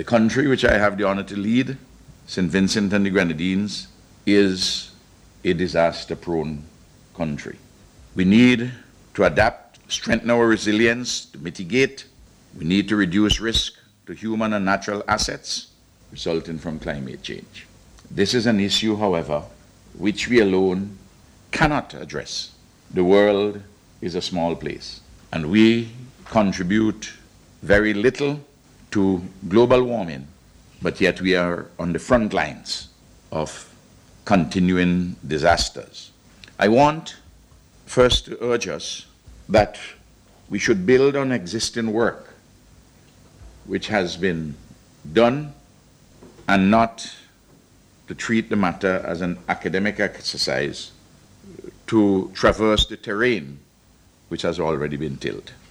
The country which I have the honor to lead, St. Vincent and the Grenadines, is a disaster-prone country. We need to adapt, strengthen our resilience, to mitigate. We need to reduce risk to human and natural assets resulting from climate change. This is an issue, however, which we alone cannot address. The world is a small place, and we contribute very little to global warming, but yet we are on the front lines of continuing disasters. I want first to urge us that we should build on existing work which has been done and not to treat the matter as an academic exercise to traverse the terrain which has already been tilled.